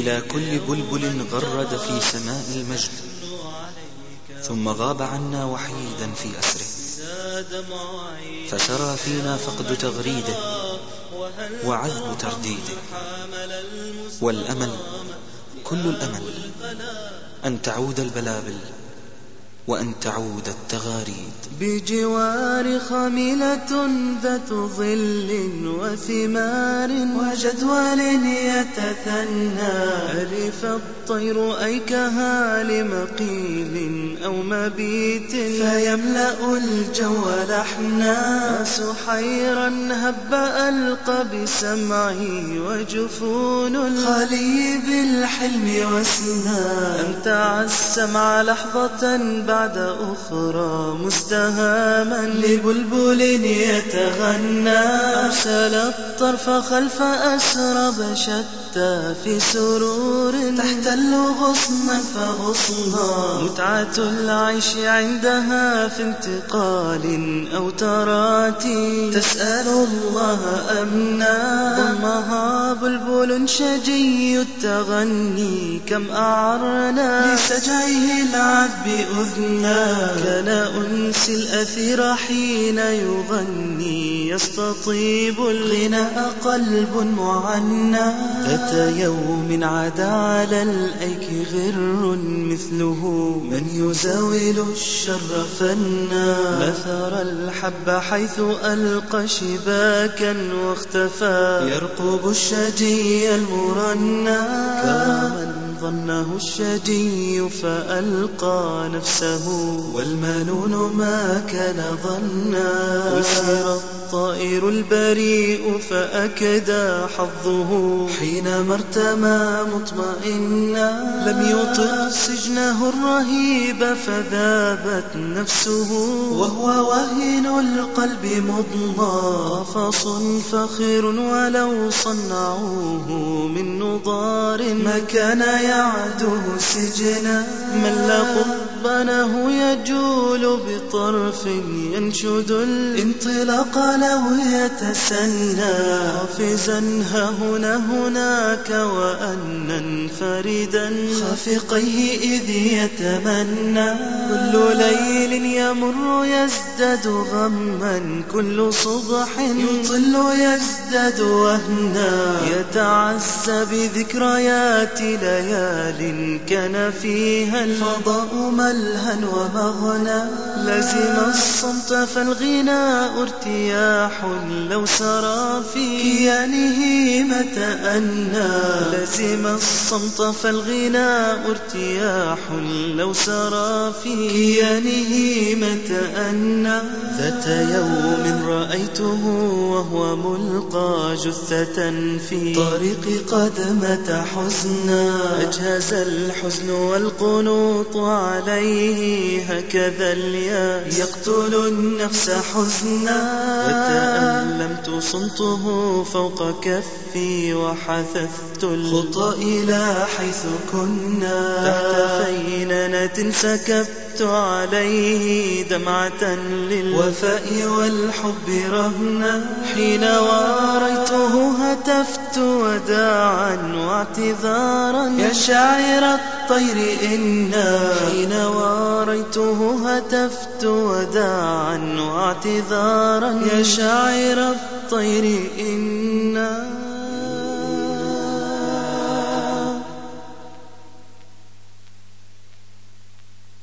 إلى كل بلبل غرد في سماء المجد، ثم غاب عنا وحيدا في أسره، فسرى فينا فقد تغريده وعذب ترديده. والأمل كل الأمل أن تعود البلابل وأن تعود التغاريد. بجوار خميلة ذات ظل وثمار وجدول يتثنى، ألف الطير أيكها لمقيل أو مبيت فيملأ الجو لحنا. سحيرا هب ألقى بسمعه وجفون الخلي بالحلم وسنا، أمتع السمع لحظة بعد أخرى مزدهاما لبلبل يتغنى. أرسل الطرف خلف أسرب شتى في سرور تحتل غصنا فغصنا، متعة العيش عندها في انتقال أو تراتي تسأل الله أمنا. ضمها بلبل شجي التغني كم أعرنا لسجعه العذب أذنا. كان أنس الأثير حين يغني يستطيب الغناء قلب معنى. ذات يوم عاد على الأيك غر مثله من يزاول الشر فنا. مثر الحب حيث ألقى شباكا واختفى يرقب الشجي المرنى. كمن ظنه الشجي فألقى نفسه والمنون ما كان ظنا. أسر الطائر البريء فأكدى حظه حينما ارتمى مطمئنا. لم يطق سجنه الرهيب فذابت نفسه وهو واهن القلب مضنى. قفص فخر ولو صنعوه من نضار ما كان يعده سجنا. من لا قضبانه يجول بطرف ينشد الانطلاق لو يتسنى. حافزا هنا هناك وأنا فردا خافقيه إذ يتمنى. كل ليل يمر يزداد غما، كل صبح يطل يزداد وهنا. يتعزى بذكريات ليال كان فيها الفضاء ملها ومغنى. لزم الصمت فالغناء ارتياح لو سرى في كيانه متأنى. لزم الصمت فالغناء ارتياح لو سرى في كيانه متأنى. ذات يوم رأيته وهو ملقى جثة في طريق قد مات حزنا. أجهز الحزن والقنوط عليه هكذا الياس يقتل النفس حزنا. وتألمت صمته فوق كفي وحثثت الخطى إلى حيث كنا. تحت فيننة سكبت عليه دمعة للوفاء والحب رهنا. حين واريته هتفت وداعا واعتذارا يا شاعر الطير إنا. حين واريته هتفت وداعا واعتذارا يا شاعر الطير إنا.